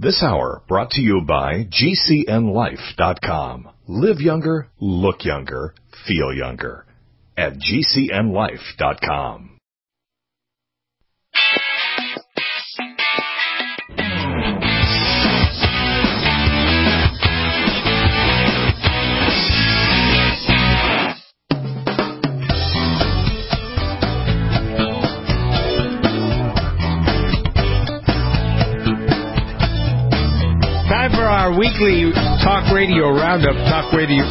This hour brought to you by GCNLife.com. Live younger, look younger, feel younger. At GCNLife.com. Our weekly talk radio roundup, talk radio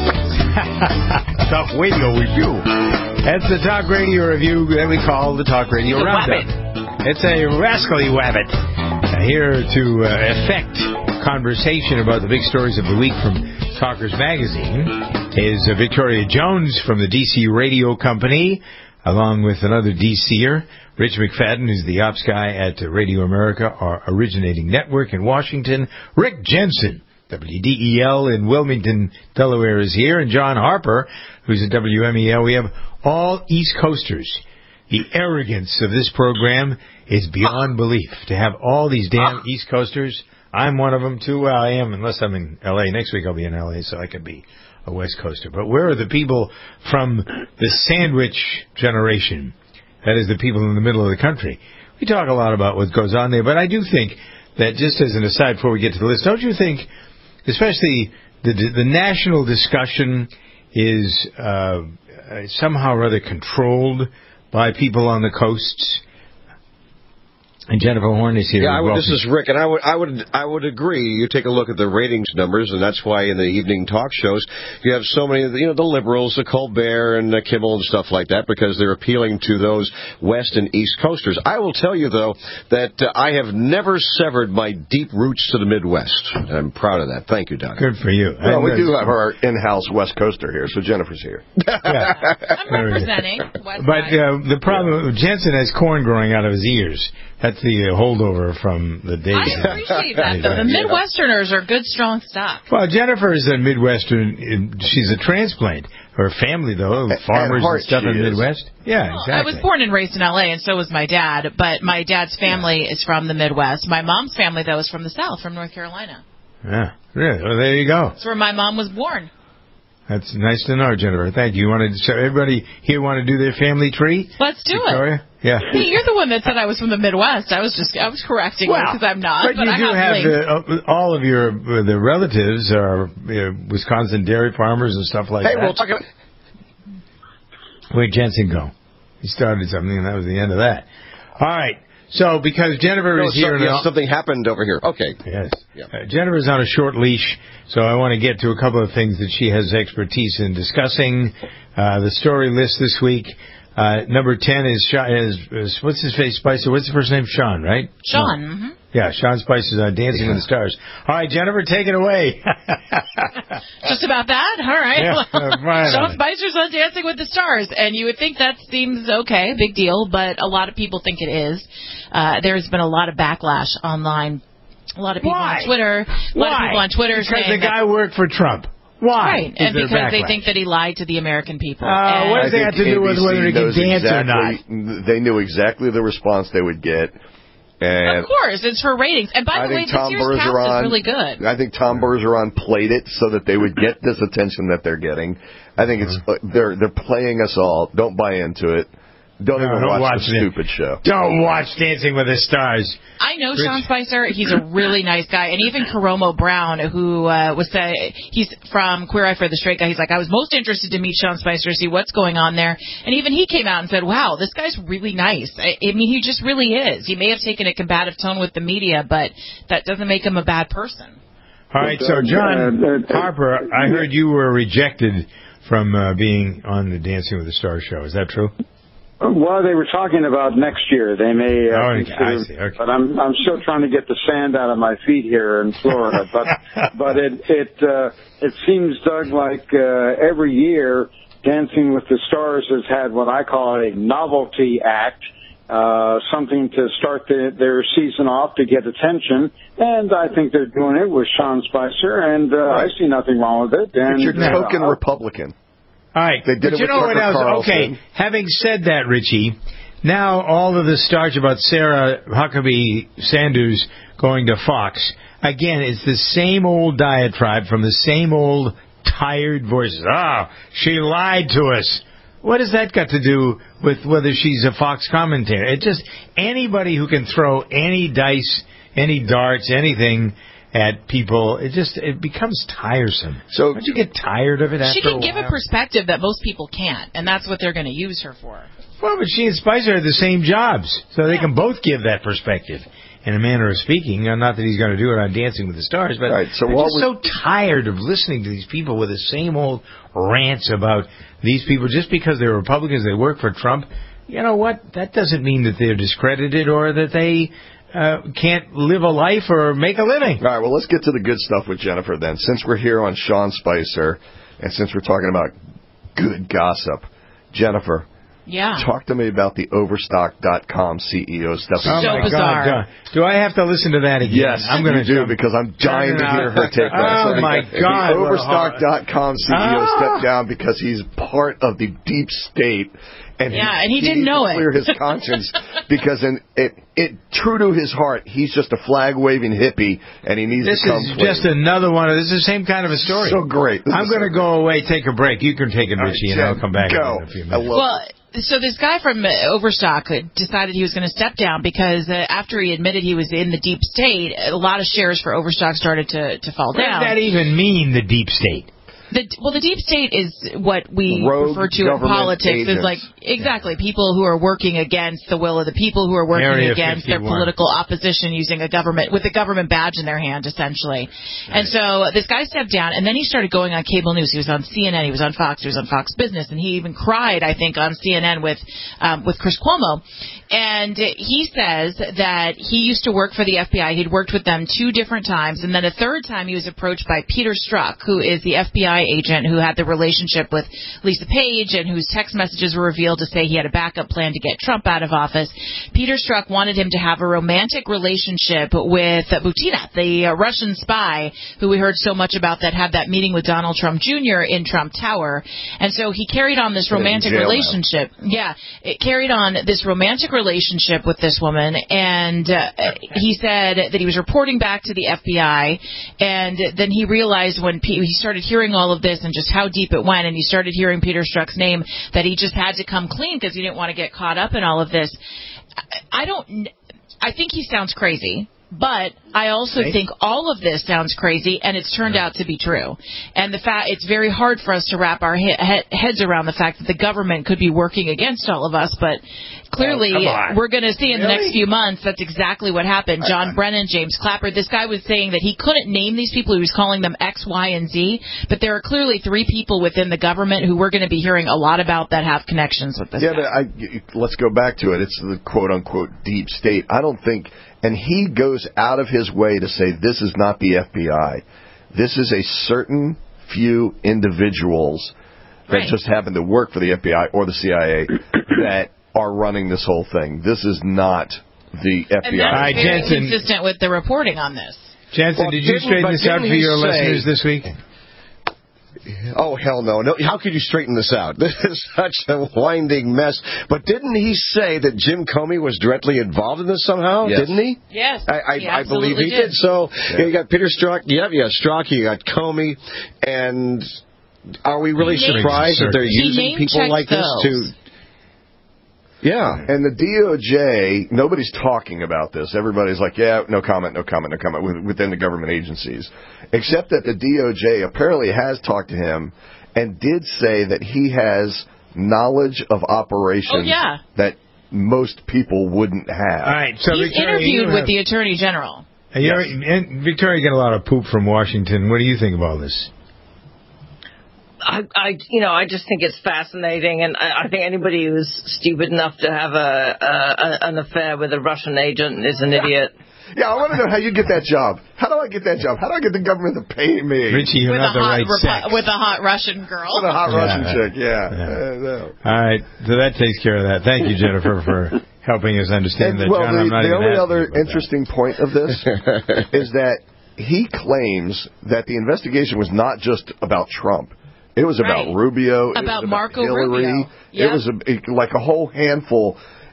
review. That's the talk radio review that we call the talk radio roundup. It's a rascally wabbit here to effect conversation about the big stories of the week from Talkers Magazine. Is Victoria Jones from the DC Radio Company, along with another DCer, Rich McFadden, who's the ops guy at Radio America, our originating network in Washington. Rick Jensen, WDEL in Wilmington, Delaware, is here. And John Harper, who's at WMEL. We have all East Coasters. The arrogance of this program is beyond belief. To have all these damn East Coasters. I'm one of them, too. Well, I am, unless I'm in L.A. Next week I'll be in L.A., so I could be a West Coaster. But where are the people from the sandwich generation? That is the people in the middle of the country. We talk a lot about what goes on there, but I do think that, just as an aside before we get to the list, don't you think, especially the national discussion is somehow rather controlled by people on the coasts? And Jennifer Horn is here. Yeah, this is Rick, and I would agree. You take a look at the ratings numbers, and that's why in the evening talk shows you have so many, the liberals, the Colbert and Kimmel and stuff like that, because they're appealing to those West and East Coasters. I will tell you, though, that I have never severed my deep roots to the Midwest. I'm proud of that. Thank you, Doc. Good for you. Well, we do have our in-house West Coaster here, so Jennifer's here. Yeah. I'm representing West But the problem, Jensen has corn growing out of his ears. That's the holdover from the days. I appreciate that, though. The Midwesterners are good, strong stock. Well, Jennifer is a Midwestern. She's a transplant. Her family, though, farmers and stuff in the Midwest. Yeah, exactly. I was born and raised in L.A., and so was my dad. But my dad's family is from the Midwest. My mom's family, though, is from the South, from North Carolina. Yeah, really? Well, there you go. That's where my mom was born. That's nice to know, Jennifer. Thank you. So everybody here want to do their family tree? Let's do Victoria? it. Yeah. Hey, you're the one that said I was from the Midwest. I was correcting you because I'm not. But you do have all of the relatives are Wisconsin dairy farmers and stuff like that. Hey, we'll talk about... Where'd Jensen go? He started something, and that was the end of that. All right. So, because Jennifer is here... something happened over here. Okay. Yes. Yeah. Jennifer's on a short leash, so I want to get to a couple of things that she has expertise in discussing. The story list this week. Number 10 is what's his face, Spicer? What's his first name? Sean, right? Sean. Mm-hmm. Yeah, Sean Spicer's on Dancing with the Stars. All right, Jennifer, take it away. Just about that? All right. Yeah, Sean Spicer's on Dancing with the Stars, and you would think that seems okay, big deal, but a lot of people think it is. There's been a lot of backlash online. A lot of people on Twitter. Because the guy worked for Trump. Why? Right, and because they think that he lied to the American people. What does that have to do with whether he can dance or not? They knew exactly the response they would get. And of course, it's for ratings. And by the way, this year's cast is really good. I think Tom Bergeron played it so that they would get this attention that they're getting. I think it's they're playing us all. Don't buy into it. Don't watch the stupid show. Don't watch Dancing with the Stars. I know Sean Spicer. He's a really nice guy. And even Karomo Brown, who he's from Queer Eye for the Straight Guy, he's like, I was most interested to meet Sean Spicer, see what's going on there. And even he came out and said, wow, this guy's really nice. I mean, he just really is. He may have taken a combative tone with the media, but that doesn't make him a bad person. All right, so John Harper, I heard you were rejected from being on the Dancing with the Stars show. Is that true? Well, they were talking about next year. They may I see. Okay. But I'm still trying to get the sand out of my feet here in Florida. But it seems, Doug, like every year Dancing with the Stars has had what I call a novelty act, something to start their season off to get attention. And I think they're doing it with Sean Spicer, and I see nothing wrong with it. And you're token Republican. All right, they did but you know what else? Okay, having said that, Richie, now all of the starch about Sarah Huckabee Sanders going to Fox, again, it's the same old diatribe from the same old tired voices. She lied to us. What has that got to do with whether she's a Fox commentator? It just, anybody who can throw any dice, any darts, anything at people, it becomes tiresome. So don't you get tired of it after a while? She can give a perspective that most people can't, and that's what they're going to use her for. Well, but she and Spicer have the same jobs, so they can both give that perspective. In a manner of speaking, not that he's going to do it on Dancing with the Stars, but I'm just so tired of listening to these people with the same old rants about these people. Just because they're Republicans, they work for Trump, you know what? That doesn't mean that they're discredited or that they can't live a life or make a living. All right, well, let's get to the good stuff with Jennifer then. Since we're here on Sean Spicer, and since we're talking about good gossip, Jennifer, talk to me about the Overstock.com CEO stepping down. So bizarre. God. Do I have to listen to that again? Yes, I'm going to do, because I'm dying to hear her take that. Oh, my God. The Overstock.com CEO stepped down because he's part of the deep state. And he didn't know it. Clear his conscience, because true to his heart, he's just a flag-waving hippie, and he needs to come clean. This is just another one. This is the same kind of a story. So great. I'm going to go away, take a break. You can take it, Richie, and I'll come back in a few minutes. So this guy from Overstock decided he was going to step down because after he admitted he was in the deep state, a lot of shares for Overstock started to fall down. What does that even mean, the deep state? The deep state is what we refer to in politics as exactly people who are working against the will of the people, who are working against their political opposition using a government with a government badge in their hand, essentially. Right. And so this guy stepped down, and then he started going on cable news. He was on CNN, he was on Fox, he was on Fox Business, and he even cried, I think, on CNN with Chris Cuomo. And he says that he used to work for the FBI. He'd worked with them 2 different times, and then a third time he was approached by Peter Strzok, who is the FBI agent who had the relationship with Lisa Page and whose text messages were revealed to say he had a backup plan to get Trump out of office. Peter Strzok wanted him to have a romantic relationship with Butina, the Russian spy who we heard so much about that had that meeting with Donald Trump Jr. in Trump Tower. And so he carried on this romantic relationship. It carried on this romantic relationship with this woman, and he said that he was reporting back to the FBI, and then he realized when he started hearing all of this and just how deep it went, and he started hearing Peter Strzok's name, that he just had to come clean because he didn't want to get caught up in all of this. I think he sounds crazy. But I also think all of this sounds crazy, and it's turned out to be true. And it's very hard for us to wrap our heads around the fact that the government could be working against all of us. But clearly, we're going to see in the next few months that's exactly what happened. John Brennan, James Clapper, this guy was saying that he couldn't name these people. He was calling them X, Y, and Z. But there are clearly 3 people within the government who we're going to be hearing a lot about that have connections with this guy. But let's go back to it. It's the quote-unquote deep state. I don't think... And he goes out of his way to say this is not the FBI. This is a certain few individuals that just happen to work for the FBI or the CIA that are running this whole thing. This is not the FBI. And that's very consistent with the reporting on this. Jensen, did you straighten this out for your listeners this week? Oh, hell no. How could you straighten this out? This is such a winding mess. But didn't he say that Jim Comey was directly involved in this somehow? Yes. Didn't he? Yes. I believe he did. So you got Peter Strzok. Strzok. You got Comey. And are we really surprised that they're using people like this to... Yeah, and the DOJ, nobody's talking about this. Everybody's like, no comment within the government agencies. Except that the DOJ apparently has talked to him and did say that he has knowledge of operations that most people wouldn't have. All right, so he's interviewed with the Attorney General. And Victoria, get a lot of poop from Washington. What do you think of all this? I just think it's fascinating, and I think anybody who's stupid enough to have an affair with a Russian agent is an idiot. Yeah, I want to know how you get that job. How do I get that job? How do I get the government to pay me? Richie, you're not the right sex. With a hot Russian girl. With a hot Russian chick, no. All right, so that takes care of that. Thank you, Jennifer, for helping us understand that. Well, the only other interesting point of this is that he claims that the investigation was not just about Trump. It was about Rubio. About Marco Hillary. Rubio. Yep. It was like a whole handful.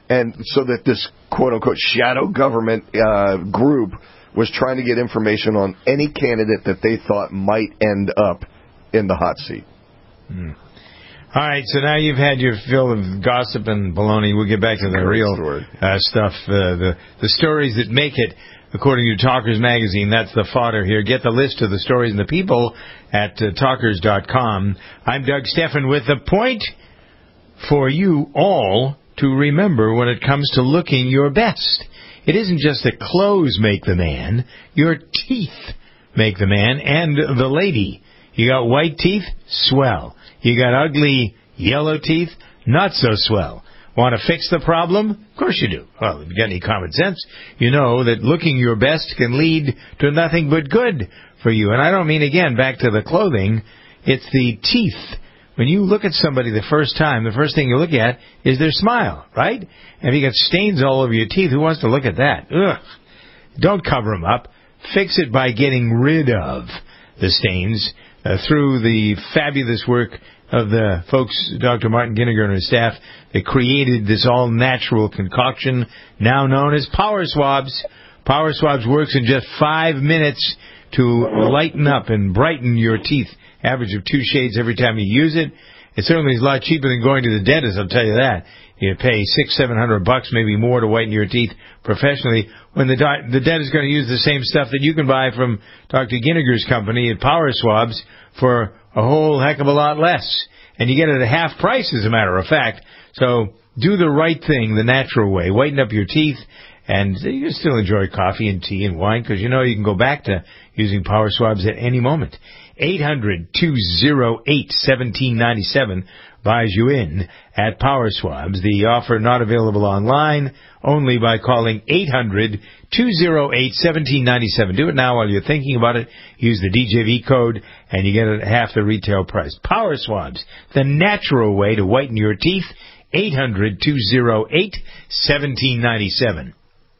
And so that this quote-unquote shadow government group was trying to get information on any candidate that they thought might end up in the hot seat. All right, so now you've had your fill of gossip and baloney. We'll get back to the real stuff, the stories that make it, according to Talkers Magazine. That's the fodder here. Get the list of the stories and the people at talkers.com. I'm Doug Steffen with the point for you all to remember when it comes to looking your best. It isn't just that clothes make the man. Your teeth make the man and the lady. You got white teeth? Swell. You got ugly yellow teeth? Not so swell. Want to fix the problem? Of course you do. Well, if you got any common sense, you know that looking your best can lead to nothing but good for you. And I don't mean, again, back to the clothing. It's the teeth. When you look at somebody the first time, the first thing you look at is their smile, right? And if you got stains all over your teeth, who wants to look at that? Ugh. Don't cover them up. Fix it by getting rid of the stains through the fabulous work of the folks, Dr. Martin Ginniger and his staff, that created this all-natural concoction now known as Power Swabs. Power Swabs works in just 5 minutes to lighten up and brighten your teeth. Average of 2 shades every time you use it. It certainly is a lot cheaper than going to the dentist, I'll tell you that. You pay $600-700, maybe more, to whiten your teeth professionally, when the dentist is going to use the same stuff that you can buy from Dr. Ginniger's company at Power Swabs for a whole heck of a lot less. And you get it at half price, as a matter of fact. So do the right thing the natural way. Whiten up your teeth, and you can still enjoy coffee and tea and wine, because you know you can go back to using Power Swabs at any moment. 800-208-1797 buys you in at Power Swabs. The offer not available online, only by calling 800-208-1797. Do it now while you're thinking about it. Use the DJV code, and you get it at half the retail price. Power Swabs, the natural way to whiten your teeth. 800-208-1797.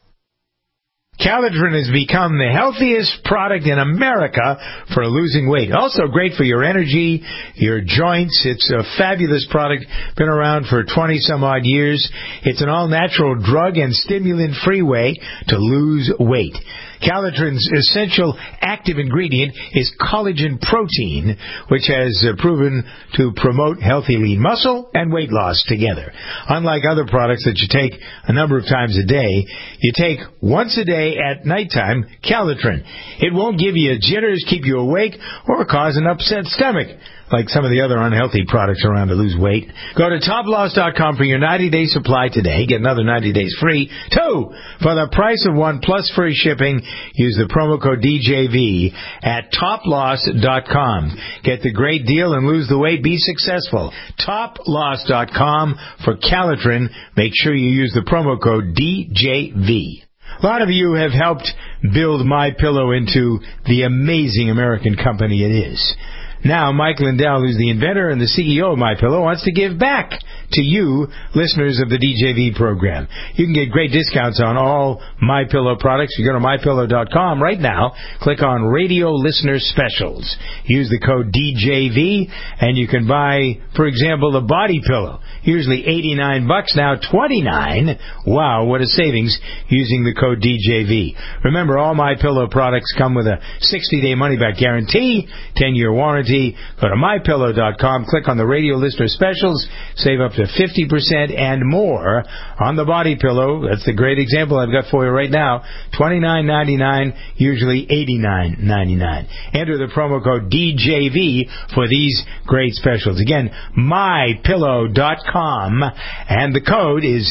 Calitrin has become the healthiest product in America for losing weight. Also great for your energy, your joints. It's a fabulous product. Been around for 20-some-odd years. It's an all-natural drug and stimulant-free way to lose weight. Calitrin's essential active ingredient is collagen protein, which has proven to promote healthy lean muscle and weight loss together. Unlike other products that you take a number of times a day, you take once a day at nighttime Calitrin. It won't give you jitters, keep you awake, or cause an upset stomach, like some of the other unhealthy products around to lose weight. Go to toploss.com for your 90-day supply today. Get another 90 days free. 2 for the price of 1 plus free shipping. Use the promo code DJV at toploss.com. Get the great deal and lose the weight. Be successful. Toploss.com for Calitrin. Make sure you use the promo code DJV. A lot of you have helped build MyPillow into the amazing American company it is. Now, Mike Lindell, who's the inventor and the CEO of MyPillow, wants to give back to you, listeners of the DJV program. You can get great discounts on all MyPillow products. You go to MyPillow.com right now, click on Radio Listener Specials. Use the code DJV, and you can buy, for example, the body pillow. Usually $89, now $29. Wow, what a savings using the code DJV. Remember, all MyPillow products come with a 60-day money-back guarantee, 10-year warranty. Go to MyPillow.com, click on the Radio Listener Specials, save up to 50% and more on the body pillow. That's the great example I've got for you right now. $29.99, usually $89.99. Enter the promo code DJV for these great specials. Again, MyPillow.com, and the code is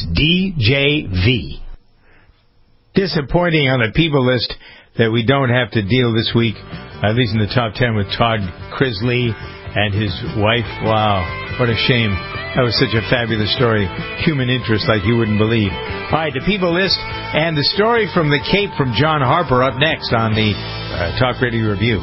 DJV. Disappointing on the people list that we don't have to deal this week, at least in the top 10, with Todd Crisley and his wife. Wow, what a shame. That was such a fabulous story. Human interest like you wouldn't believe. All right, the people list and the story from the Cape from John Harper up next on the Talk Radio Review.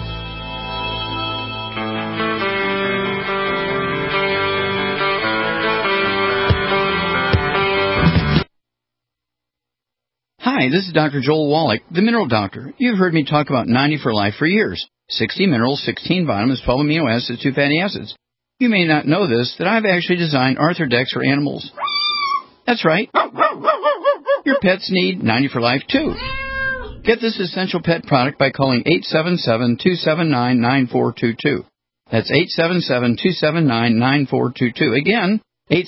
Hi, this is Dr. Joel Wallach, the Mineral Doctor. You've heard me talk about 90 for Life for years. 60 minerals, 16 vitamins, 12 amino acids, 2 fatty acids. You may not know this, that I've actually designed Arthrodex for animals. That's right. Your pets need 90 for Life, too. Get this essential pet product by calling 877-279-9422. That's 877-279-9422. Again,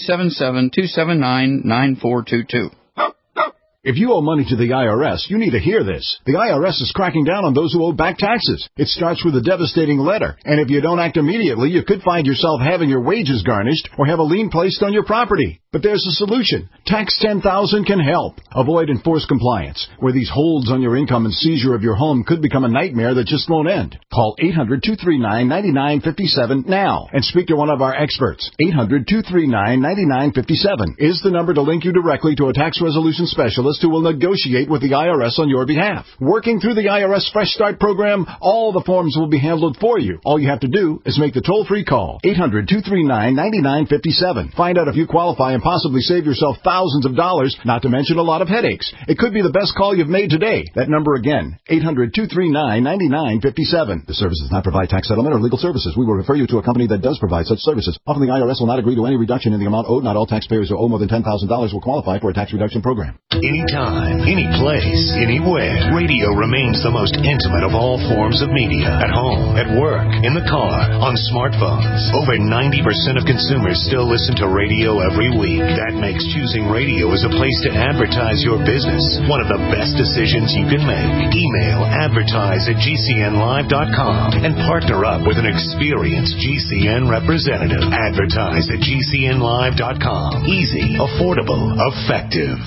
877-279-9422. If you owe money to the IRS, you need to hear this. The IRS is cracking down on those who owe back taxes. It starts with a devastating letter, and if you don't act immediately, you could find yourself having your wages garnished or have a lien placed on your property. But there's a solution. Tax 10,000 can help. Avoid enforced compliance, where these holds on your income and seizure of your home could become a nightmare that just won't end. Call 800-239-9957 now and speak to one of our experts. 800-239-9957 is the number to link you directly to a tax resolution specialist who will negotiate with the IRS on your behalf. Working through the IRS Fresh Start program, all the forms will be handled for you. All you have to do is make the toll-free call. 800-239-9957. Find out if you qualify and possibly save yourself thousands of dollars, not to mention a lot of headaches. It could be the best call you've made today. That number again, 800-239-9957. The service does not provide tax settlement or legal services. We will refer you to a company that does provide such services. Often the IRS will not agree to any reduction in the amount owed. Not all taxpayers who owe more than $10,000 will qualify for a tax reduction program. Anytime, any place, anywhere, radio remains the most intimate of all forms of media. At home, at work, in the car, on smartphones. Over 90% of consumers still listen to radio every week. That makes choosing radio as a place to advertise your business one of the best decisions you can make. Email advertise@gcnlive.com and partner up with an experienced GCN representative. Advertise at gcnlive.com. Easy, affordable, effective.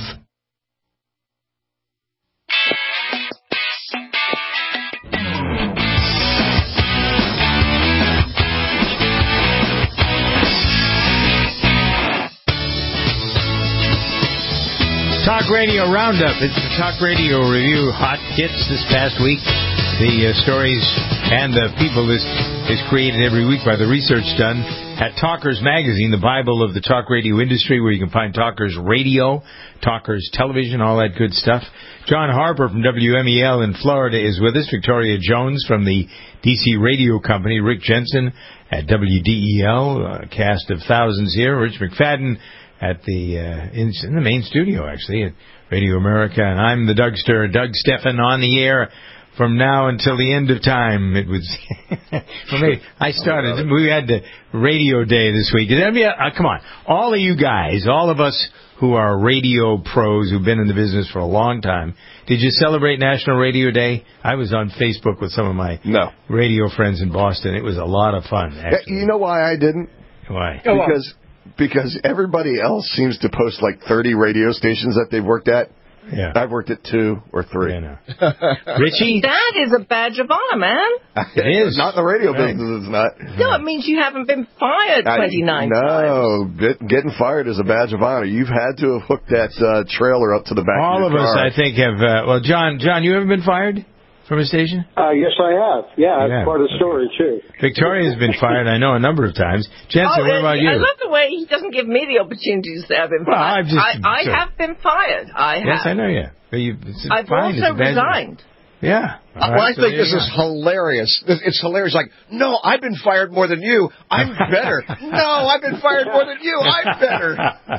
Talk Radio Roundup. It's the Talk Radio Review Hot Hits this past week. The stories and the people is created every week by the research done at Talkers Magazine, the Bible of the talk radio industry, where you can find Talkers Radio, Talkers Television, all that good stuff. John Harper from WMEL in Florida is with us. Victoria Jones from the DC Radio Company. Rick Jensen at WDEL, a cast of thousands here. Rich McFadden at the in the main studio, actually, at Radio America. And I'm the Dougster, Doug Steffen, on the air from now until the end of time. It was for me. I started. We had the radio day this week. Come on, all of you guys, all of us who are radio pros who've been in the business for a long time. Did you celebrate National Radio Day? I was on Facebook with some of my radio friends in Boston. It was a lot of fun, actually. You know why I didn't? Why? Because everybody else seems to post like 30 radio stations that they've worked at. Yeah. I've worked at 2 or 3. Yeah, no. Richie? That is a badge of honor, man. It is. Not in the radio business, it's not. No, it means you haven't been fired 29 times. No, getting fired is a badge of honor. You've had to have hooked that trailer up to the back of your car. All of us, I think, have... John, you ever been fired from a station? Yes, I have. Yeah, that's part of the story, too. Victoria's been fired, I know, a number of times. Jensen, what about you? I love the way he doesn't give me the opportunity to say I've been fired. I have been fired. Yes, I know you. I've also resigned. Yeah. I think this is hilarious. It's hilarious. Like, no, I've been fired more than you. I'm better. No, I've been fired more than you. I'm better.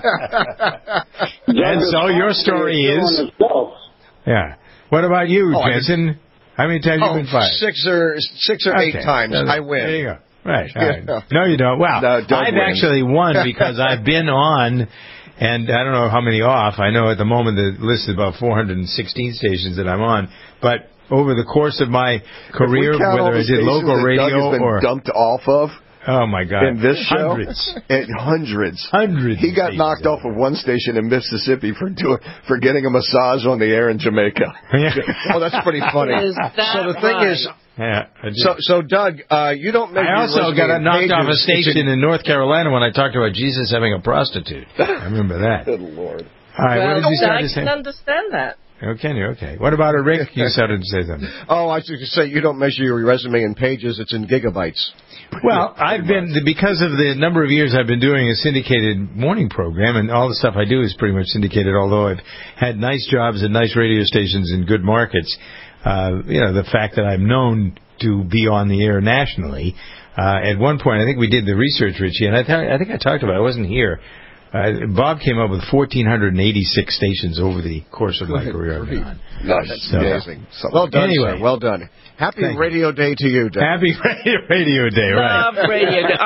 And so your story is... Yeah. What about you, Jensen? How many times have you been fired? 6 or 8 times. I win. There you go. Right. No, you don't. Well, I've actually won because I've been on, and I don't know how many off. I know at the moment the list is about 416 stations that I'm on. But over the course of my career, whether I did local radio Doug has been dumped off of. Oh, my God. In this show? Hundreds. He got knocked off of one station in Mississippi for getting a massage on the air in Jamaica. Oh, that's pretty funny. So the thing is... Yeah, so Doug, you don't make... I also got knocked off a station in North Carolina when I talked about Jesus having a prostitute. I remember that. Good Lord. All right, what did you start to say? I can understand that. Okay, okay. What about it, Rick? You started to say something. Oh, I was going to say, you don't measure your resume in pages, it's in gigabytes. Well, I've been, because of the number of years I've been doing a syndicated morning program, and all the stuff I do is pretty much syndicated, although I've had nice jobs at nice radio stations in good markets. The fact that I'm known to be on the air nationally. At one point, I think we did the research, Richie, and I think I talked about it. I wasn't here. Bob came up with 1,486 stations over the course of my career. Nice. So, amazing. Well done, anyway, sir. Well done. Happy Radio Day to you, Dan. Happy Radio Day, right. Love Radio Day.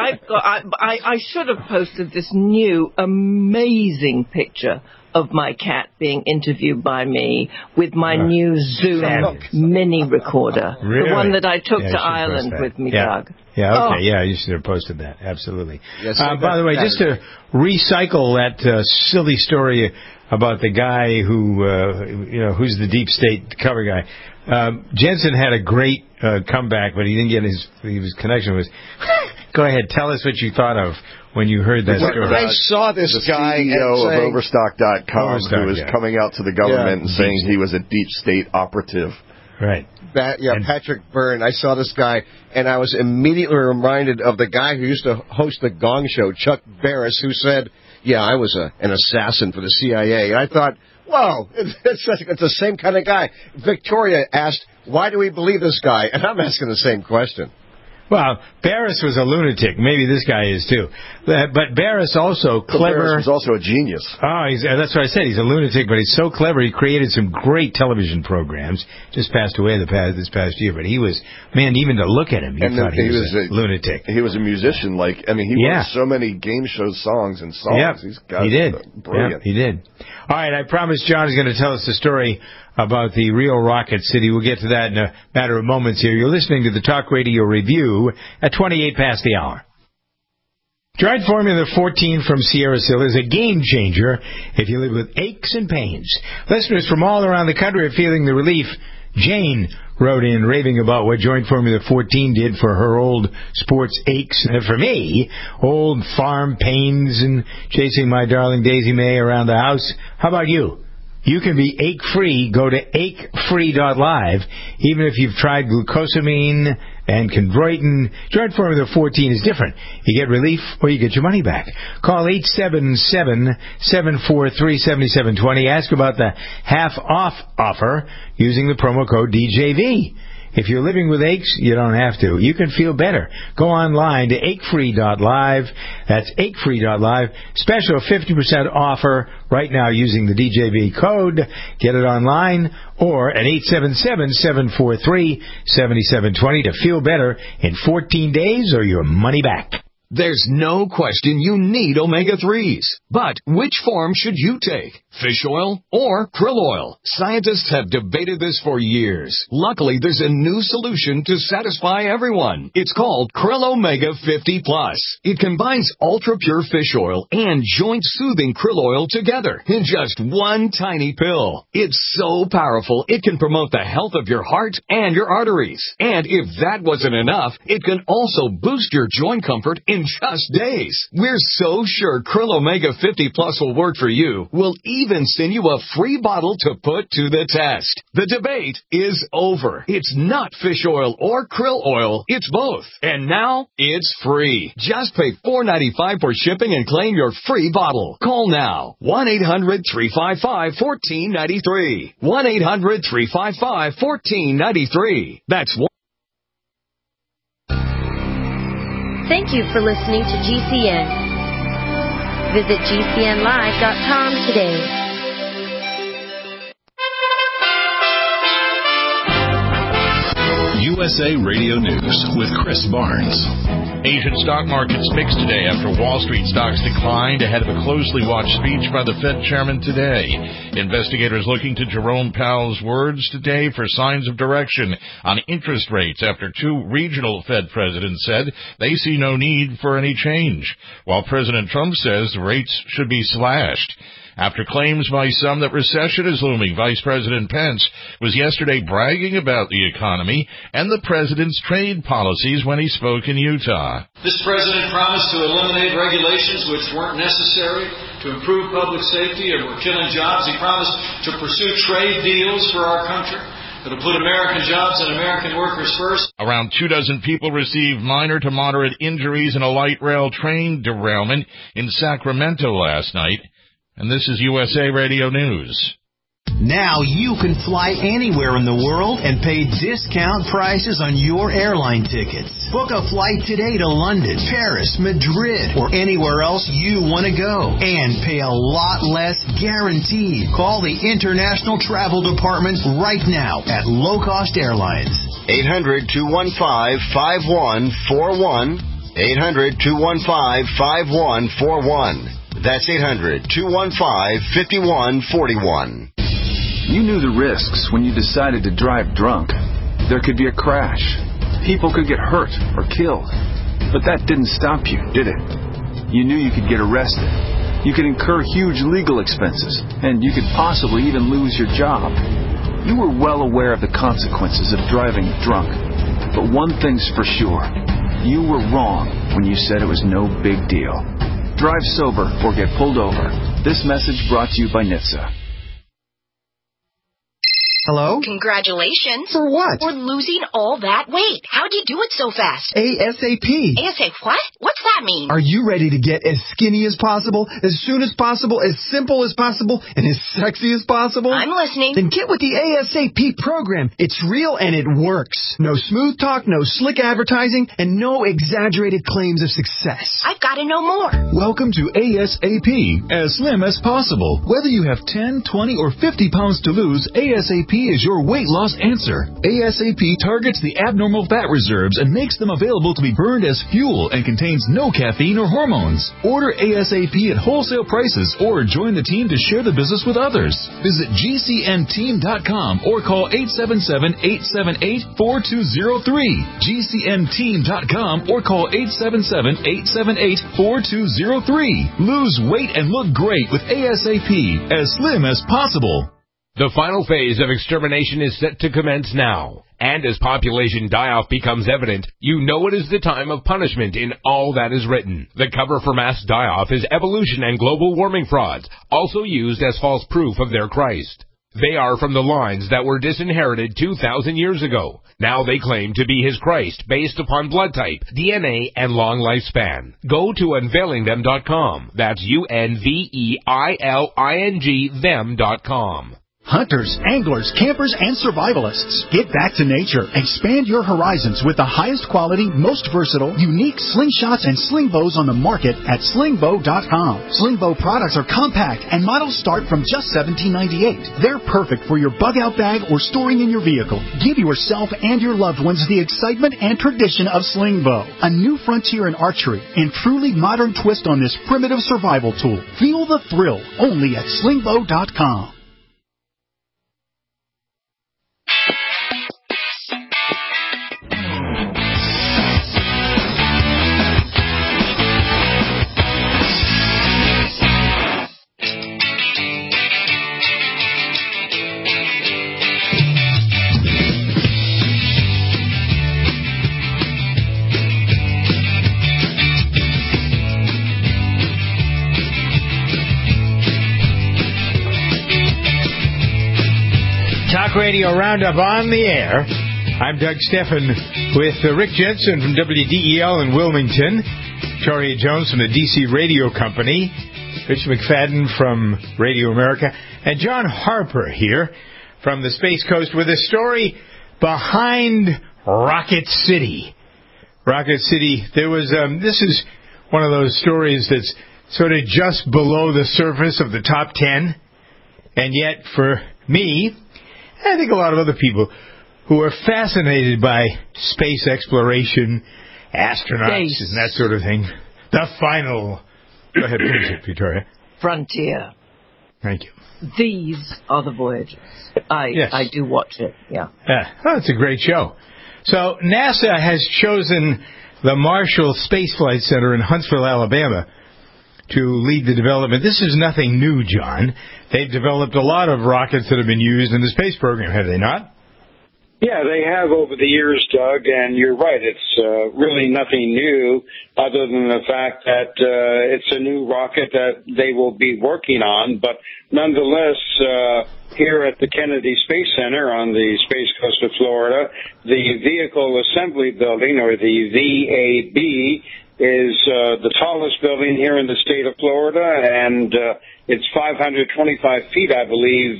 I should have posted this new amazing picture of my cat being interviewed by me with my new Zoom mini recorder. Really? The one that I took to Ireland with me, Doug. Yeah, okay, yeah, you should have posted that. Absolutely. Yes, by the way, just to recycle that silly story about the guy who, who's the deep state cover guy. Jensen had a great comeback, but he didn't get his connection was. Go ahead, tell us what you thought of when you heard that story. I saw this guy, CEO of Overstock.com, who was coming out to the government and saying he was a deep state operative. Right. Patrick Byrne. I saw this guy, and I was immediately reminded of the guy who used to host the Gong Show, Chuck Barris, who said, "Yeah, I was an assassin for the CIA." And I thought, whoa, it's the same kind of guy. Victoria asked, "Why do we believe this guy?" And I'm asking the same question. Well, Barris was a lunatic. Maybe this guy is too. But Barris also clever. Barris was also a genius. Oh, that's what I said. He's a lunatic, but he's so clever. He created some great television programs. Just passed away this past year, but he was, man, even to look at him, you thought he was a lunatic. He was a musician. He wrote so many game show songs and songs. Yeah, he did. Brilliant. Yeah, he did. All right, I promised John is going to tell us the story about the real Rocket City. We'll get to that in a matter of moments here. You're listening to the Talk Radio Review at 28 past the hour. Dried Formula 14 from Sierra Sil is a game changer if you live with aches and pains. Listeners from all around the country are feeling the relief. Jane wrote in raving about what Joint Formula 14 did for her old sports aches. And for me, old farm pains and chasing my darling Daisy May around the house. How about you? You can be ache-free. Go to achefree.live. Even if you've tried glucosamine and chondroitin, Joint Formula 14 is different. You get relief or you get your money back. Call 877-743-7720. Ask about the half-off offer using the promo code DJV. If you're living with aches, you don't have to. You can feel better. Go online to achefree.live. That's achefree.live. Special 50% offer right now using the DJV code. Get it online or at 877-743-7720 to feel better in 14 days or your money back. There's no question you need omega-3s. But which form should you take? Fish oil or krill oil? Scientists have debated this for years. Luckily, there's a new solution to satisfy everyone. It's called Krill Omega 50 Plus. It combines ultra-pure fish oil and joint-soothing krill oil together in just one tiny pill. It's so powerful, it can promote the health of your heart and your arteries. And if that wasn't enough, it can also boost your joint comfort in just days. We're so sure Krill Omega 50 Plus will work for you. We'll even send you a free bottle to put to the test. The debate is over. It's not fish oil or krill oil. It's both. And now it's free. Just pay $4.95 for shipping and claim your free bottle. Call now. 1-800-355-1493. 1-800-355-1493. That's one. Thank you for listening to GCN. Visit GCNlive.com today. USA Radio News with Chris Barnes. Asian stock markets mixed today after Wall Street stocks declined ahead of a closely watched speech by the Fed chairman today. Investigators looking to Jerome Powell's words today for signs of direction on interest rates after two regional Fed presidents said they see no need for any change, while President Trump says the rates should be slashed. After claims by some that recession is looming, Vice President Pence was yesterday bragging about the economy and the president's trade policies when he spoke in Utah. This president promised to eliminate regulations which weren't necessary to improve public safety or were killing jobs. He promised to pursue trade deals for our country that'll put American jobs and American workers first. Around 24 people received minor to moderate injuries in a light rail train derailment in Sacramento last night. And this is USA Radio News. Now you can fly anywhere in the world and pay discount prices on your airline tickets. Book a flight today to London, Paris, Madrid, or anywhere else you want to go. And pay a lot less guaranteed. Call the International Travel Department right now at Low Cost Airlines. 800-215-5141. 800-215-5141. That's 800-215-5141. You knew the risks when you decided to drive drunk. There could be a crash. People could get hurt or killed. But that didn't stop you, did it? You knew you could get arrested. You could incur huge legal expenses, and you could possibly even lose your job. You were well aware of the consequences of driving drunk. But one thing's for sure. You were wrong when you said it was no big deal. Drive sober or get pulled over. This message brought to you by NHTSA. Hello? Congratulations. For what? For losing all that weight. How'd you do it so fast? ASAP. ASAP what? What's that mean? Are you ready to get as skinny as possible, as soon as possible, as simple as possible, and as sexy as possible? I'm listening. Then get with the ASAP program. It's real and it works. No smooth talk, no slick advertising, and no exaggerated claims of success. I've got to know more. Welcome to ASAP, as slim as possible. Whether you have 10, 20, or 50 pounds to lose, ASAP is your weight loss answer. ASAP targets the abnormal fat reserves and makes them available to be burned as fuel and contains no caffeine or hormones. Order ASAP at wholesale prices or join the team to share the business with others. Visit GCNteam.com or call 877-878-4203. GCNteam.com or call 877-878-4203. Lose weight and look great with ASAP, as slim as possible. The final phase of extermination is set to commence now. And as population die-off becomes evident, you know it is the time of punishment in all that is written. The cover for mass die-off is evolution and global warming frauds, also used as false proof of their Christ. They are from the lines that were disinherited 2,000 years ago. Now they claim to be his Christ based upon blood type, DNA, and long lifespan. Go to unveilingthem.com. That's UNVEILING them.com. Hunters, anglers, campers, and survivalists. Get back to nature. Expand your horizons with the highest quality, most versatile, unique slingshots and sling bows on the market at slingbow.com. Sling bow products are compact and models start from just $17.98. They're perfect for your bug-out bag or storing in your vehicle. Give yourself and your loved ones the excitement and tradition of sling bow. A new frontier in archery and truly modern twist on this primitive survival tool. Feel the thrill only at slingbow.com. Radio Roundup on the air. I'm Doug Stephan with Rick Jensen from WDEL in Wilmington, Toria Jones from the DC Radio Company, Rich McFadden from Radio America, and John Harper here from the Space Coast with a story behind Rocket City. Rocket City, there was, this is one of those stories that's sort of just below the surface of the top 10, and yet for me, I think a lot of other people who are fascinated by space exploration, astronauts, and that sort of thing. The final... Go ahead, please, Victoria. Frontier. Thank you. These are the voyages. I do watch it, yeah. Oh, it's a great show. So NASA has chosen the Marshall Space Flight Center in Huntsville, Alabama, to lead the development. This is nothing new, John. They've developed a lot of rockets that have been used in the space program, have they not? Yeah, they have over the years, Doug, and you're right. It's really nothing new other than the fact that it's a new rocket that they will be working on. But nonetheless, here at the Kennedy Space Center on the Space Coast of Florida, the Vehicle Assembly Building, or the VAB, is the tallest building here in the state of Florida, and it's 525 feet, I believe,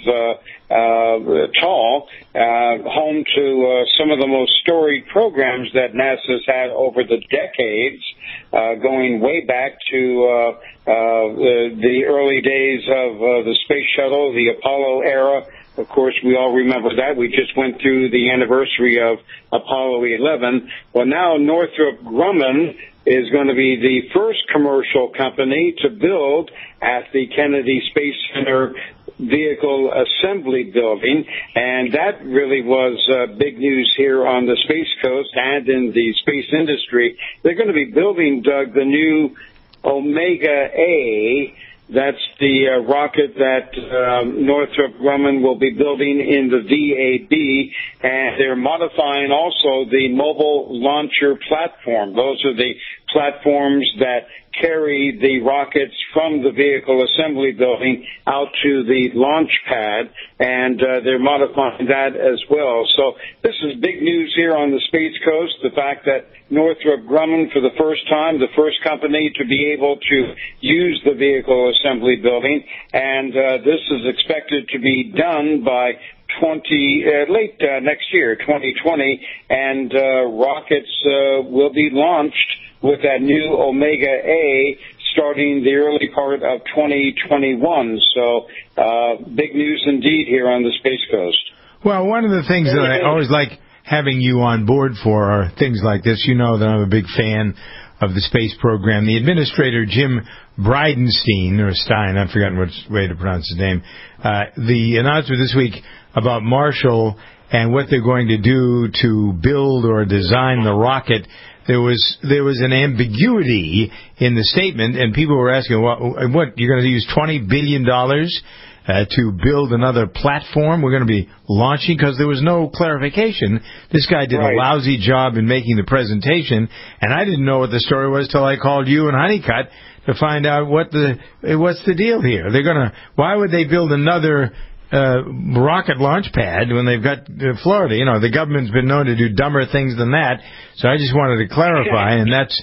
tall, home to some of the most storied programs that NASA's had over the decades, going way back to the early days of the space shuttle, the Apollo era. Of course, we all remember that. We just went through the anniversary of Apollo 11. Well, now Northrop Grumman is going to be the first commercial company to build at the Kennedy Space Center vehicle assembly building, and that really was big news here on the Space Coast and in the space industry. They're going to be building, Doug, the new Omega A. That's the rocket that Northrop Grumman will be building in the VAB, and they're modifying also the mobile launcher platform. Those are the platforms that carry the rockets from the vehicle assembly building out to the launch pad, and they're modifying that as well. So this is big news here on the Space Coast, the fact that Northrop Grumman, for the first time, the first company to be able to use the vehicle assembly building, and this is expected to be done by late next year, 2020, and rockets will be launched with that new Omega A starting the early part of 2021. So big news indeed here on the Space Coast. Well, one of the things that I always like having you on board for are things like this. You know that I'm a big fan of the space program. The administrator, Jim Bridenstine, or Stein, I've forgotten which way to pronounce his name, the announcement this week about Marshall and what they're going to do to build or design the rocket. There was an ambiguity in the statement, and people were asking, what you're going to use $20 billion to build another platform we're going to be launching? Because there was no clarification. This guy did a lousy job in making the presentation, and I didn't know what the story was till I called you and Honeycutt to find out what's the deal here. Why would they build another rocket launch pad when they've got Florida? You know, the government's been known to do dumber things than that. So I just wanted to clarify, and that's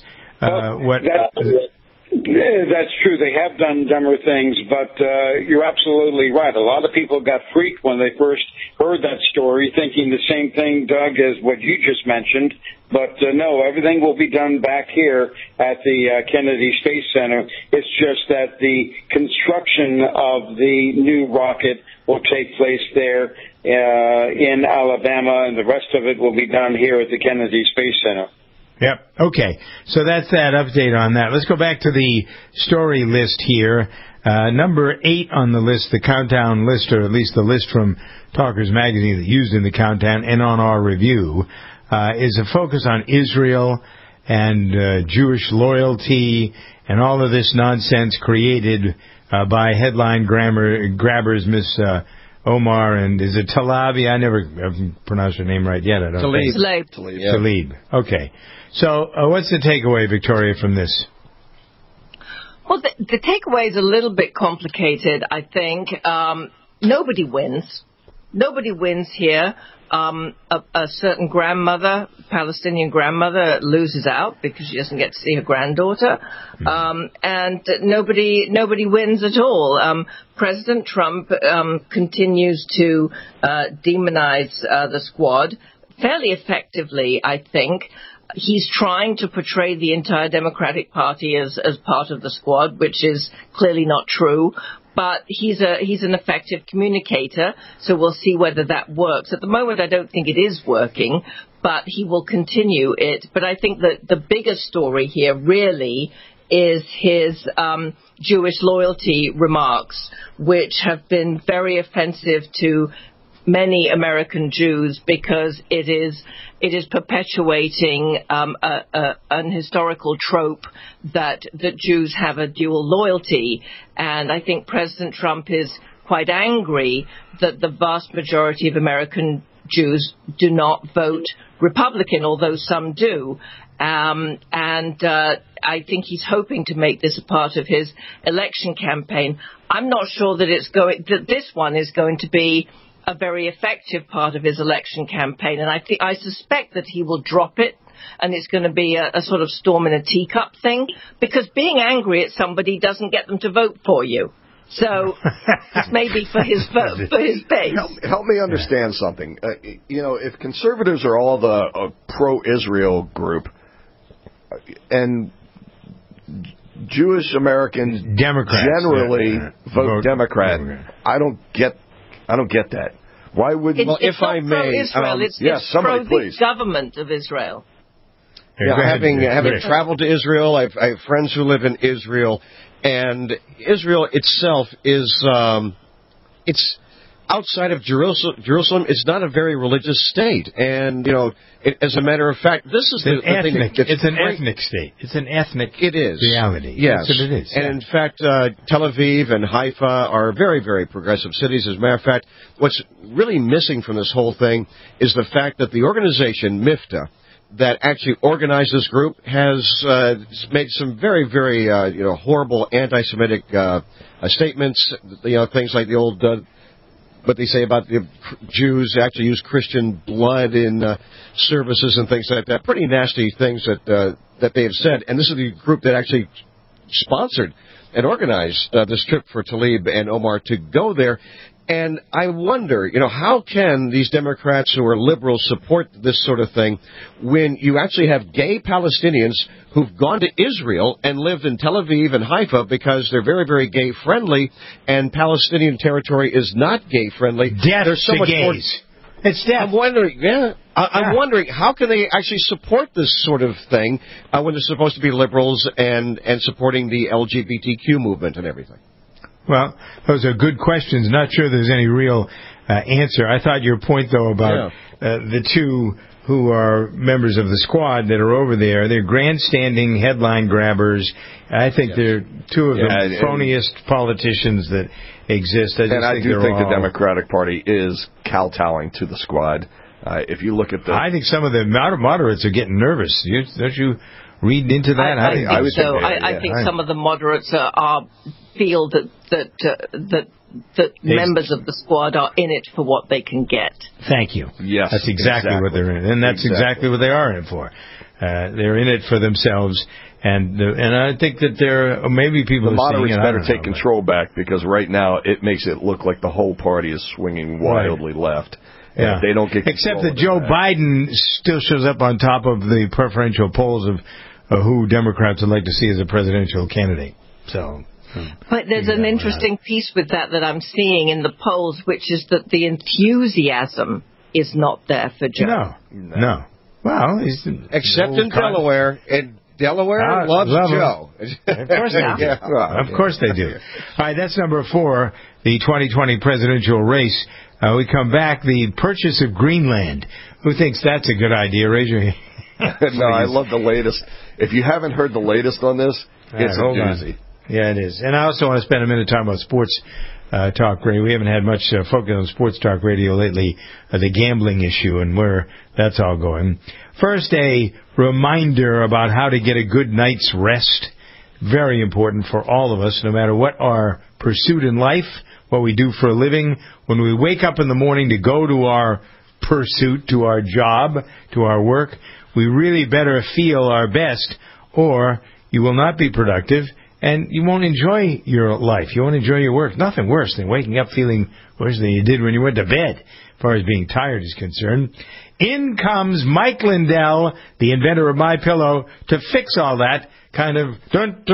That's true. They have done dumber things, but you're absolutely right. A lot of people got freaked when they first heard that story, thinking the same thing, Doug, as what you just mentioned. But no, everything will be done back here at the Kennedy Space Center. It's just that the construction of the new rocket will take place there in Alabama, and the rest of it will be done here at the Kennedy Space Center. Yep. Okay. So that's that update on that. Let's go back to the story list here. Number 8 on the list, the countdown list, or at least the list from Talkers Magazine that used in the countdown and on our review, is a focus on Israel and Jewish loyalty and all of this nonsense created by headline grabbers, Miss Omar, and is it Tlaib? I never pronounced her name right yet. I don't think. Tlaib. Okay. So what's the takeaway, Victoria, from this? Well, the takeaway is a little bit complicated, I think. Nobody wins. Nobody wins here. A certain grandmother, Palestinian grandmother, loses out because she doesn't get to see her granddaughter. And nobody wins at all. President Trump continues to demonize the squad fairly effectively, I think. He's trying to portray the entire Democratic Party as part of the squad, which is clearly not true. But he's an effective communicator, so we'll see whether that works. At the moment, I don't think it is working, but he will continue it. But I think that the bigger story here really is his Jewish loyalty remarks, which have been very offensive to many American Jews because it is perpetuating an historical trope that Jews have a dual loyalty. And I think President Trump is quite angry that the vast majority of American Jews do not vote Republican, although some do. And I think he's hoping to make this a part of his election campaign. I'm not sure that this one is going to be a very effective part of his election campaign, and I suspect that he will drop it and it's going to be a sort of storm in a teacup thing, because being angry at somebody doesn't get them to vote for you. So it's maybe for his vote, for his base. Help me understand something. If conservatives are all the pro-Israel group, and Jewish Americans generally vote Democrat, I don't get that. Why would? It's not pro-Israel. It's pro the government of Israel. Having traveled to Israel, I have friends who live in Israel, and Israel itself is it's outside of Jerusalem. It's not a very religious state, and as a matter of fact, this is the thing. It's an ethnic state. It's an ethnic. It is reality. Yes, that's what it is. And in fact, Tel Aviv and Haifa are very, very progressive cities. As a matter of fact, what's really missing from this whole thing is the fact that the organization MIFTA, that actually organized this group, has made some very, very horrible anti-Semitic statements. Things like the old. What they say about the Jews actually use Christian blood in services and things like that. Pretty nasty things that they have said. And this is the group that actually sponsored and organized this trip for Tlaib and Omar to go there. And I wonder, how can these Democrats who are liberals support this sort of thing when you actually have gay Palestinians who've gone to Israel and lived in Tel Aviv and Haifa because they're very, very gay-friendly, and Palestinian territory is not gay-friendly. There's so much gays. It's death. I'm wondering, I'm wondering, how can they actually support this sort of thing when they're supposed to be liberals and supporting the LGBTQ movement and everything? Well, those are good questions. Not sure there's any real answer. I thought your point, though, about the two who are members of the squad that are over there, they're grandstanding headline grabbers. I think they're two of the phoniest politicians that exist. I do think the Democratic Party is kowtowing to the squad. If you look at I think some of the moderates are getting nervous. Don't you read into that? I think so. I think some of the moderates feel that members of the squad are in it for what they can get. Thank you. Yes, that's exactly what they're in, and that's exactly what they are in it for. They're in it for themselves, and I think that maybe people. The moderates better take control back, because right now it makes it look like the whole party is swinging wildly left. Yeah. They don't get except that Joe Biden still shows up on top of the preferential polls of who Democrats would like to see as a presidential candidate. So. But there's an interesting piece with that I'm seeing in the polls, which is that the enthusiasm is not there for Joe. No. Well, except in Delaware. Delaware loves Joe. Of course they do. Of course they do. All right, that's number 4, the 2020 presidential race. We come back, the purchase of Greenland. Who thinks that's a good idea? Raise your hand. No, I love the latest. If you haven't heard the latest on this, it's a doozy. Yeah, it is. And I also want to spend a minute talking about sports talk radio. We haven't had much focus on sports talk radio lately, the gambling issue and where that's all going. First, a reminder about how to get a good night's rest. Very important for all of us, no matter what our pursuit in life, what we do for a living. When we wake up in the morning to go to our pursuit, to our job, to our work, we really better feel our best, or you will not be productive. And you won't enjoy your life. You won't enjoy your work. Nothing worse than waking up feeling worse than you did when you went to bed, as far as being tired is concerned. In comes Mike Lindell, the inventor of MyPillow, to fix all that kind of and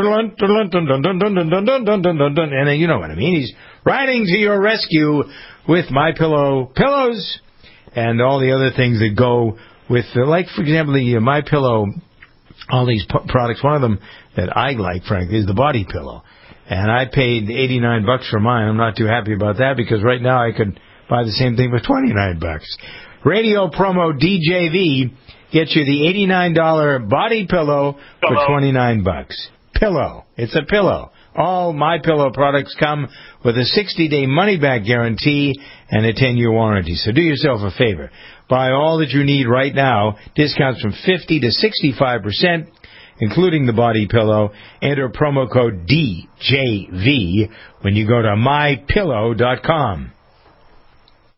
you know what I mean. He's riding to your rescue with MyPillow pillows and all the other things that go with, like, for example, the MyPillow. All these products, one of them that I like, frankly, is the body pillow. And I paid $89 for mine. I'm not too happy about that, because right now I could buy the same thing for $29. Radio promo DJV gets you the $89 body pillow for $29. Pillow. It's a pillow. All MyPillow products come with a 60-day money-back guarantee and a 10-year warranty. So do yourself a favor. Buy all that you need right now. Discounts from 50 to 65%, including the body pillow. Enter promo code DJV when you go to MyPillow.com.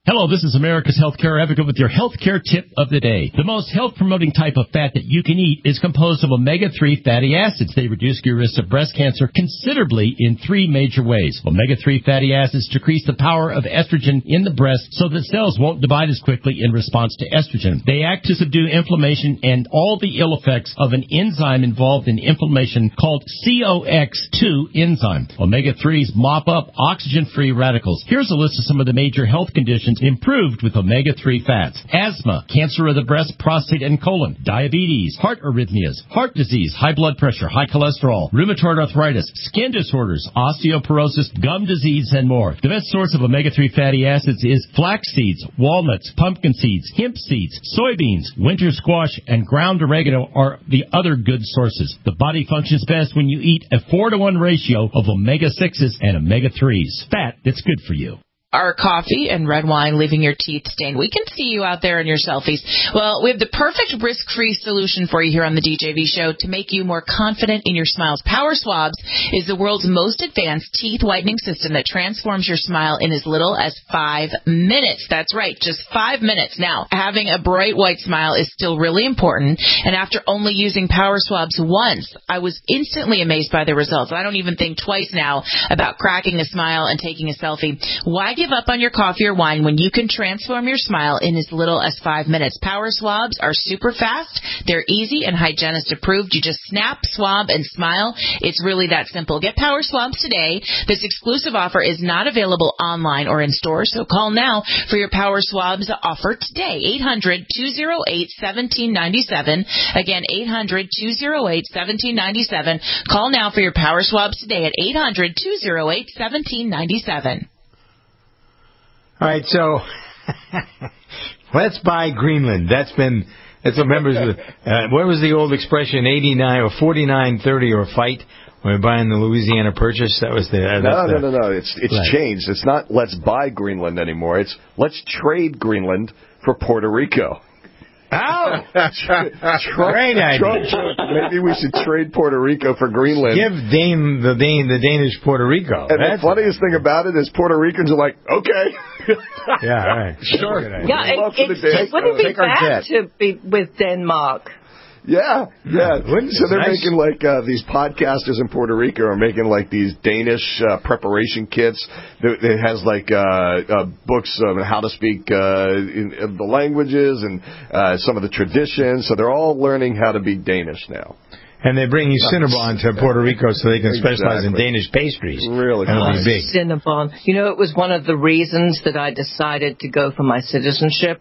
Hello, this is America's Healthcare Advocate with your healthcare tip of the day. The most health-promoting type of fat that you can eat is composed of omega-3 fatty acids. They reduce your risk of breast cancer considerably in 3 major ways. Omega-3 fatty acids decrease the power of estrogen in the breast so that cells won't divide as quickly in response to estrogen. They act to subdue inflammation and all the ill effects of an enzyme involved in inflammation called COX-2 enzyme. Omega-3s mop up oxygen-free radicals. Here's a list of some of the major health conditions improved with omega-3 fats: asthma, cancer of the breast, prostate, and colon, diabetes, heart arrhythmias, heart disease, high blood pressure, high cholesterol, rheumatoid arthritis, skin disorders, osteoporosis, gum disease, and more. The best source of omega-3 fatty acids is flax seeds, walnuts, pumpkin seeds, hemp seeds, soybeans, winter squash, and ground oregano are the other good sources. The body functions best when you eat a 4-to-1 ratio of omega-6s and omega-3s. Fat that's good for you. Are coffee and red wine leaving your teeth stained? We can see you out there in your selfies. Well, we have the perfect risk-free solution for you here on the DJV show to make you more confident in your smiles. Power Swabs is the world's most advanced teeth whitening system that transforms your smile in as little as 5 minutes. That's right, just 5 minutes. Now, having a bright white smile is still really important, and after only using Power Swabs once, I was instantly amazed by the results. I don't even think twice now about cracking a smile and taking a selfie. Why give up on your coffee or wine when you can transform your smile in as little as 5 minutes? Power Swabs are super fast, they're easy, and hygienist approved. You just snap, swab, and smile. It's really that simple. Get Power Swabs today. This exclusive offer is not available online or in stores, so call now for your Power Swabs offer today. 800-208-1797. Again, 800-208-1797. Call now for your Power Swabs today at 800-208-1797. All right, so let's buy Greenland. That's what members of what was the old expression, 89 or 49-30 or fight when we're buying the Louisiana Purchase? That was the No. It's right. Changed. It's not let's buy Greenland anymore. It's let's trade Greenland for Puerto Rico. Oh, great idea. Maybe we should trade Puerto Rico for Greenland. Give the Danish Puerto Rico. And the funniest thing about it is Puerto Ricans are like, okay. Yeah, all right. Sure. Yeah, it wouldn't be bad to be with Denmark. Yeah. So they're making like these podcasters in Puerto Rico are making like these Danish preparation kits. It has like books on how to speak in the languages and some of the traditions. So they're all learning how to be Danish now. And they bring you Cinnabon to Puerto Rico so they can specialize in Danish pastries. Really That'll be big. Cinnabon. You know, it was one of the reasons that I decided to go for my citizenship.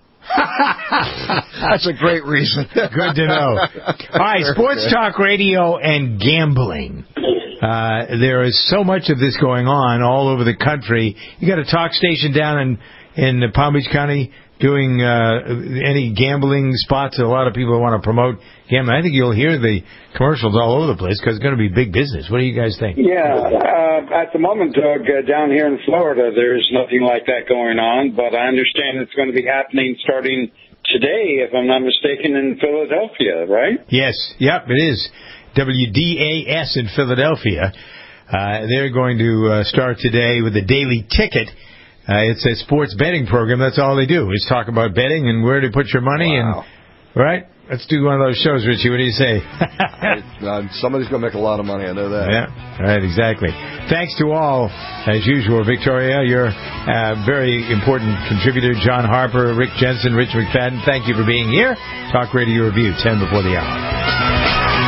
That's a great reason. Good to know. All right, sports talk radio and gambling. There is so much of this going on all over the country. You got a talk station down in Palm Beach County doing any gambling spots that a lot of people want to promote gambling. I think you'll hear the commercials all over the place because it's going to be big business. What do you guys think? Yeah, at the moment, Doug, down here in Florida, there's nothing like that going on, but I understand it's going to be happening starting today, if I'm not mistaken, in Philadelphia, right? Yes, yep, it is. WDAS in Philadelphia. They're going to start today with the Daily Ticket. It's a sports betting program. That's all they do is talk about betting and where to put your money. Wow. And right? Let's do one of those shows, Richie. What do you say? Somebody's going to make a lot of money. I know that. Yeah, right, exactly. Thanks to all, as usual. Victoria, you're a very important contributor. John Harper, Rick Jensen, Rich McFadden, thank you for being here. Talk Radio Review, 10 before the hour.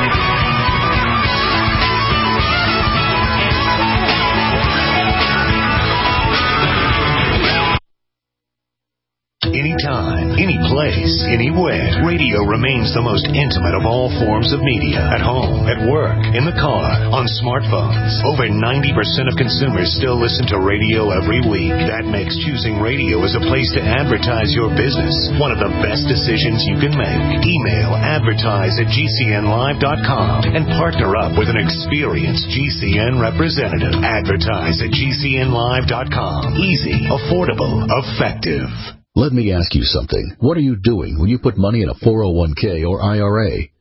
Anytime, any place, anywhere, radio remains the most intimate of all forms of media. At home, at work, in the car, on smartphones. Over 90% of consumers still listen to radio every week. That makes choosing radio as a place to advertise your business one of the best decisions you can make. Email advertise@gcnlive.com and partner up with an experienced GCN representative. Advertise at gcnlive.com. Easy, affordable, effective. Let me ask you something. What are you doing when you put money in a 401k or IRA?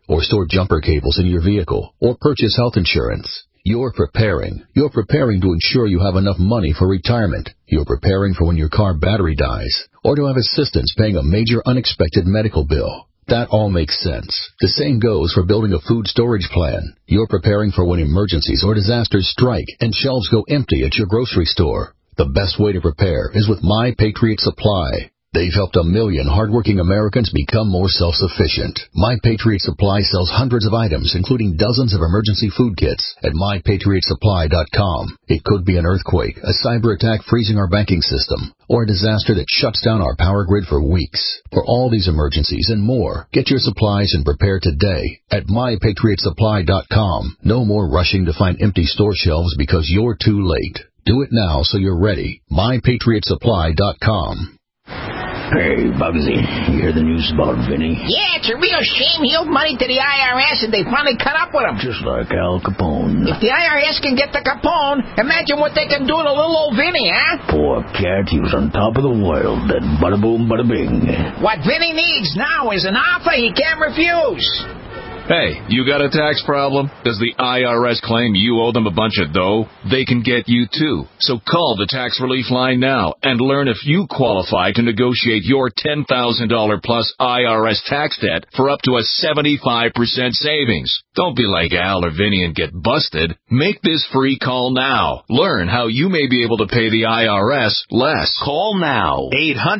or store jumper cables in your vehicle, or purchase health insurance. You're preparing. You're preparing to ensure you have enough money for retirement. You're preparing for when your car battery dies, or to have assistance paying a major unexpected medical bill. That all makes sense. The same goes for building a food storage plan. You're preparing for when emergencies or disasters strike and shelves go empty at your grocery store. The best way to prepare is with My Patriot Supply. They've helped 1 million hardworking Americans become more self-sufficient. My Patriot Supply sells hundreds of items, including dozens of emergency food kits at MyPatriotSupply.com. It could be an earthquake, a cyber attack freezing our banking system, or a disaster that shuts down our power grid for weeks. For all these emergencies and more, get your supplies and prepare today at MyPatriotSupply.com. No more rushing to find empty store shelves because you're too late. Do it now so you're ready. MyPatriotSupply.com. Hey, Bugsy, you hear the news about Vinny? Yeah, it's a real shame. He owed money to the IRS, and they finally cut up with him. Just like Al Capone. If the IRS can get to Capone, imagine what they can do to little old Vinny, huh? Poor cat, he was on top of the world. That bada boom, bada bing. What Vinny needs now is an offer he can't refuse. Hey, you got a tax problem? Does the IRS claim you owe them a bunch of dough? They can get you too. So call the tax relief line now and learn if you qualify to negotiate your $10,000 plus IRS tax debt for up to a 75% savings. Don't be like Al or Vinny and get busted. Make this free call now. Learn how you may be able to pay the IRS less. Call now.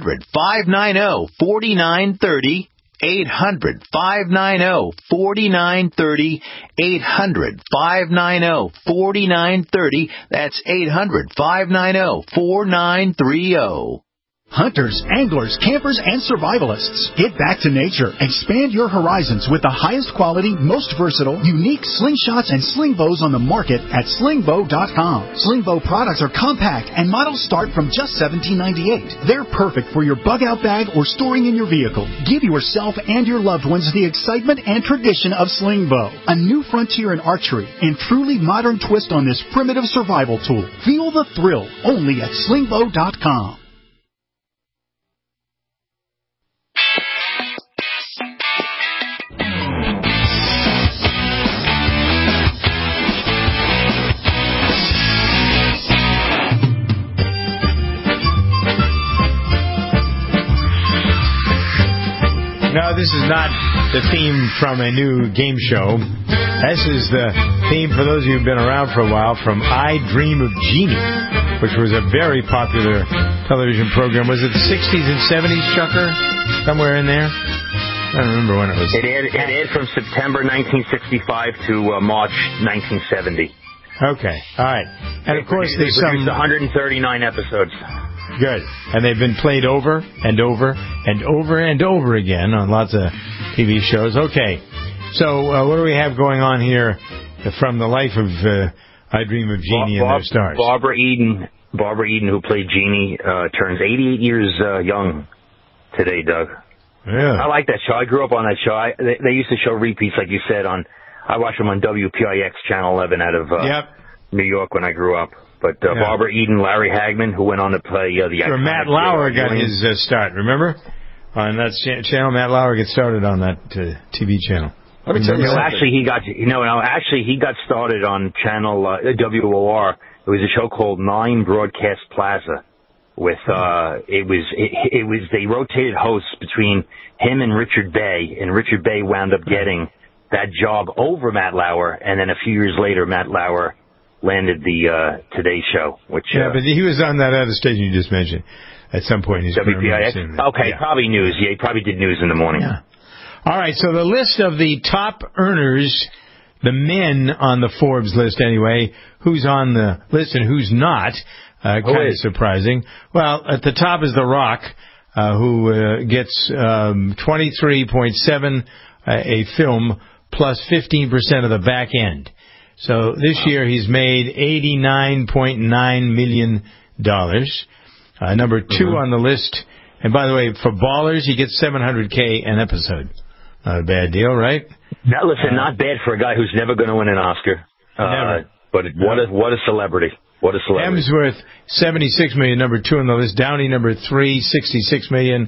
800-590-4930. 800-590-4930. 800-590-4930. That's 800-590-4930. Hunters, anglers, campers, and survivalists. Get back to nature. Expand your horizons with the highest quality, most versatile, unique slingshots and sling bows on the market at slingbow.com. Slingbow products are compact and models start from just $17.98. They're perfect for your bug-out bag or storing in your vehicle. Give yourself and your loved ones the excitement and tradition of Slingbow, a new frontier in archery and truly modern twist on this primitive survival tool. Feel the thrill only at slingbow.com. No, this is not the theme from a new game show. This is the theme, for those of you who've been around for a while, from I Dream of Jeannie, which was a very popular television program. Was it the 60s and 70s, Chucker? Somewhere in there? I don't remember when it was. It aired from September 1965 to March 1970. Okay, all right. And, of course, there's some 139 episodes. Good. And they've been played over and over and over and over again on lots of TV shows. Okay. So what do we have going on here from the life of I Dream of Jeannie and their stars? Barbara Eden, who played Jeannie, turns 88 years young today, Doug. Yeah. I like that show. I grew up on that show. They used to show repeats, like you said, I watched them on WPIX Channel 11 out of New York when I grew up. But Barbara Eden, Larry Hagman, who went on to play the iconic Matt Lauer got his start, remember? On that channel, Matt Lauer gets started on that TV channel. Let me tell you, actually, he got started on channel WOR. It was a show called 9 Broadcast Plaza. With they rotated hosts between him and Richard Bay, and Richard Bay wound up getting that job over Matt Lauer, and then a few years later, Matt Lauer landed the Today Show, which but he was on that other station you just mentioned at some point in his WPIX. Okay, probably news. Yeah, he probably did news in the morning. Yeah. All right, so the list of the top earners, the men on the Forbes list anyway, who's on the list and who's not, kind of surprising. Well, at the top is The Rock, who gets 23.7 a film plus 15% of the back end. So this year he's made $89.9 million. Number 2 on the list. And by the way, for Ballers, he gets $700K an episode. Not a bad deal, right? Now, listen, not bad for a guy who's never going to win an Oscar. Never. But what a celebrity. What a celebrity. Hemsworth, $76 million, number 2 on the list. Downey, number 3, $66 million.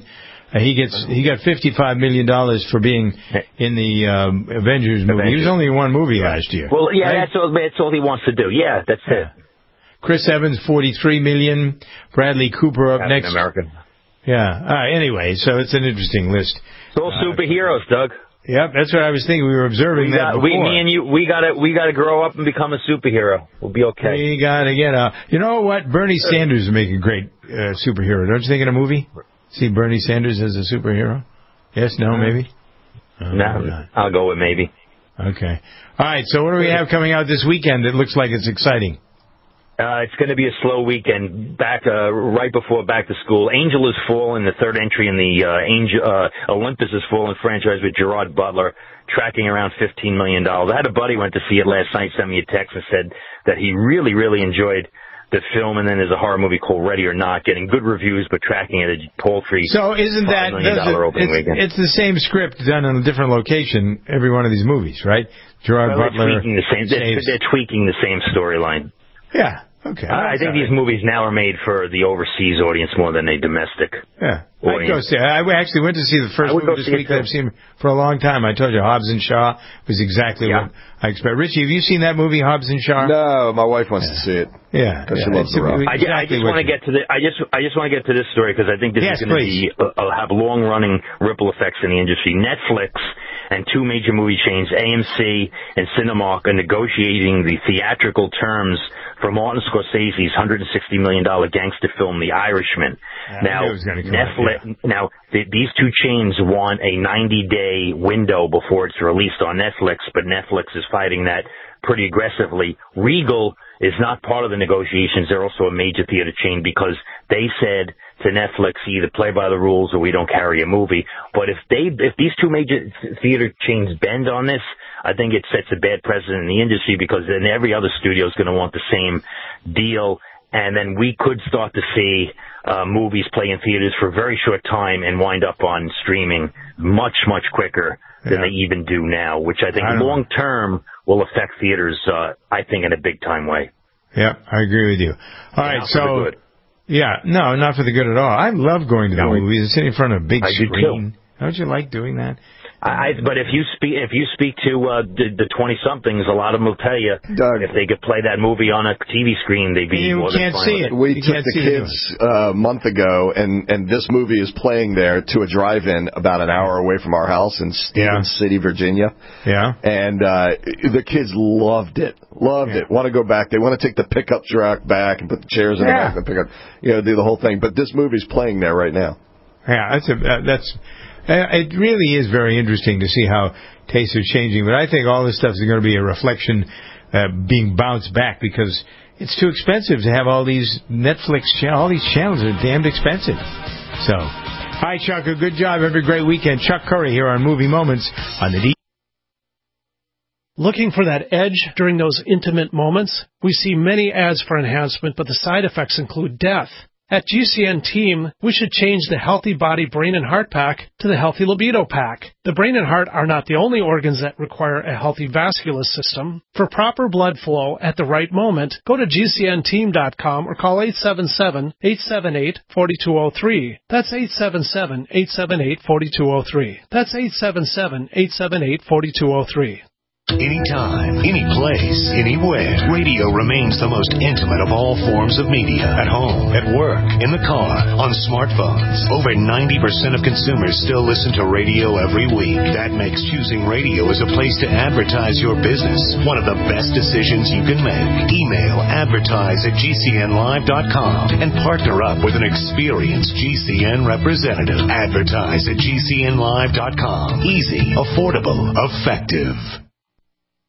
He got $55 million for being in the Avengers movie. He was only in one movie last year. Well, yeah, right? that's all he wants to do. Yeah, that's it. Chris Evans, $43 million. Bradley Cooper up next. American. Yeah. All right, anyway, so it's an interesting list. It's all superheroes, Doug. Yep, that's what I was thinking. We were observing that before. Me and you, we gotta grow up and become a superhero. We'll be okay. We gotta get out. You know what? Bernie Sanders would make a great superhero. Don't you think in a movie? See Bernie Sanders as a superhero? Yes, no, maybe? No, I'll go with maybe. Okay. All right, so what do we have coming out this weekend that looks like it's exciting? It's going to be a slow weekend. Right before back to school. Angel Has Fallen, the third entry in the Olympus Has Fallen franchise with Gerard Butler, tracking around $15 million. I had a buddy went to see it last night, sent me a text and said that he really, really enjoyed the film. And then there's a horror movie called Ready or Not, getting good reviews, but tracking at a paltry $5 million opening weekend. It's the same script done in a different location, every one of these movies, right? Gerard Butler. They're tweaking the same storyline. Yeah. Okay. I think these movies now are made for the overseas audience more than a domestic. Yeah. I'd go see it. I actually went to see the first movie this week that I've seen for a long time. I told you, Hobbs and Shaw was exactly what I expect. Richie, have you seen that movie, Hobbs and Shaw? No, my wife wants to see it. Yeah. Because she loves The Rock. I just want to get to I just want to get to this story because I think this is going to have long-running ripple effects in the industry. Netflix and two major movie chains, AMC and Cinemark, are negotiating the theatrical terms for Martin Scorsese's $160 million gangster film, The Irishman. These two chains want a 90-day window before it's released on Netflix, but Netflix is fighting that pretty aggressively. Regal is not part of the negotiations. They're also a major theater chain because they said to Netflix, either play by the rules or we don't carry a movie. But if these two major theater chains bend on this, I think it sets a bad precedent in the industry because then every other studio is going to want the same deal. And then we could start to see movies play in theaters for a very short time and wind up on streaming much, much quicker than they even do now, which I think long term will affect theaters, I think, in a big time way. Yeah, I agree with you. All right, so no, not for the good at all. I love going to the movies and sitting in front of a big screen. Don't you like doing that? But if you speak to the 20-somethings, a lot of them will tell you, Doug, if they could play that movie on a TV screen, they'd be more than fine with it. We took the kids a month ago, and this movie is playing there to a drive-in about an hour away from our house in Stevens City, Virginia. Yeah. And the kids loved it. Want to go back. They want to take the pickup truck back and put the chairs in the back of the pickup. Do the whole thing. But this movie's playing there right now. Yeah, it really is very interesting to see how tastes are changing. But I think all this stuff is going to be a reflection being bounced back because it's too expensive to have all these Netflix channels. All these channels are damned expensive. So, hi, Chuck. A good job. Have a great weekend. Chuck Curry here on Movie Moments on the Looking for that edge during those intimate moments? We see many ads for enhancement, but the side effects include death. At GCN Team, we should change the Healthy Body Brain and Heart Pack to the Healthy Libido Pack. The brain and heart are not the only organs that require a healthy vascular system. For proper blood flow at the right moment, go to GCNteam.com or call 877-878-4203. That's 877-878-4203. That's 877-878-4203. Anytime, any place, anywhere, radio remains the most intimate of all forms of media. At home, at work, in the car, on smartphones. Over 90% of consumers still listen to radio every week. That makes choosing radio as a place to advertise your business one of the best decisions you can make. Email advertise@gcnlive.com and partner up with an experienced GCN representative. Advertise@gcnlive.com. Easy, affordable, effective.